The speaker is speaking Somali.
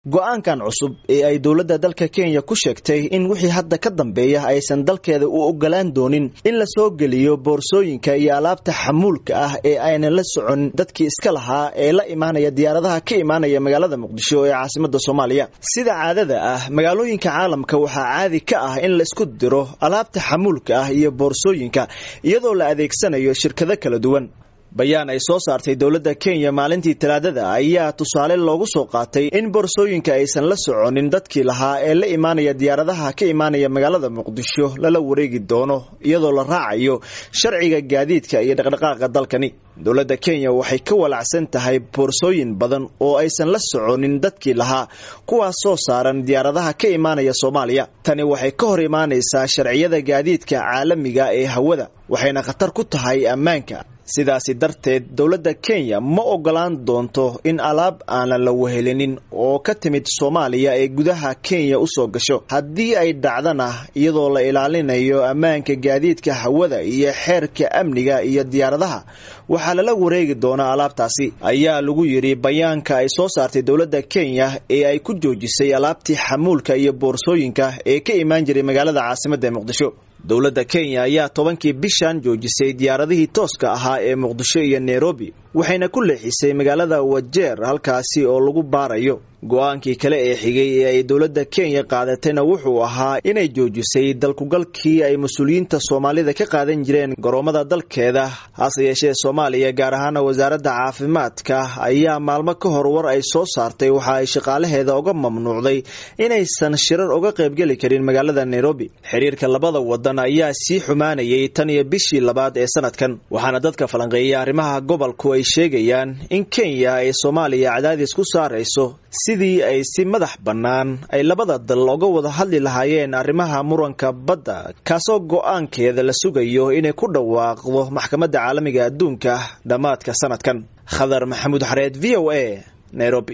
go'aankan cusub ee ay dawladda dalka Kenya ku sheegtay in wixii hadda ka dambeeya aysan dalkeeda u ogolaan doonin in la soo geliyo boorsooyinka iyo alaabta xamuulka ah ee aynan la socon dadkii iska lahaa ee la imaanaya diyaaradaha ka imaanaya magaalada Muqdisho ee caasimadda Soomaaliya sida caadada ah magaalooyinka caalamka waxa caadi ka ah in la isku diro alaabta xamuulka ah iyo boorsooyinka iyadoo la adeegsanayo shirkado kala duwan bayaan ay soo saartay dawladda Kenya maalintii Talaadada ayaa tusaale loogu soo qaatay in boorsooyinka aysan la soconin dadkii lahaa ee la imaanaya diyaaradaha ka imaanaya magaalada Muqdisho lala wareegi doono iyadoo la raacayo sharciga gaadiidka iyo dhaqdhaqaaqa dalkani dawladda Kenya waxay ka walacsan tahay boorsooyin badan oo aysan la soconin dadkii lahaa kuwaas soo saaran diyaaradaha ka imaanaya Soomaaliya tani waxay ka hor imaanaysaa sharciyada gaadiidka caalamiga ee hawada waxayna khatar ku tahay ammaanka sidaasi darteed dawladda Kenya ma ogolaan doonto in alaab aan la wehelinin oo ka timid Soomaaliya ee gudaha Kenya u soo gasho haddii ay dhacdana iyadoo la ilaalinayo ammaanka gaadiidka hawada iyo xeerka amniga iyo diyaaradaha waxa la wareegi doonaa alaabtaasi ayaa lagu yiri bayaanka ay soo saartay dawladda Kenya ee ay ku joojisay alaabtii xamuulka iyo boorsooyinka ee ka imaan jiray magaalada caasimadda Muqdisho dawladda Kenya ayaa 10kii bishan joojisay diyaaradihii tooska ahaa ee Muqdisho iyo Nairobi waxayna ku leexisay magaalada Wajeer halkaasi oo lagu baarayo go'aankii kale ee xigay ee ay dawladda Kenya qaadatayna wuxuu ahaa inay joojisay dalkugalkii ay mas'uuliyiinta Soomaalida ka qaadan jireen garoomada dalkeeda hase yeeshee Soomaaliya gaar ahaan wasaaradda caafimaadka ayaa maalmo ka hor war ay soo saartay waxa ay shaqaalaheeda uga mamnuucday inaysan shirar uga qayb gali karin magaalada Nairobi xiriirka labada wadan ayaa sii xumaanayay tan iyo bishii labaad ee sanadkan waxaana dadka falanqeeya arrimaha gobolku ay sheegayaan in Kenya ay Soomaaliya cadaadis ku saarayso sidii ay si madax bannaan ay labada dal uga wada hadli lahaayeen arrimaha muranka badda kaasoo go'aankeeda la sugayo inay ku dhawaaqdo maxkamadda caalamiga adduunka dhamaadka sanadkan Khadar Maxamuud Xareed VOA Nairobi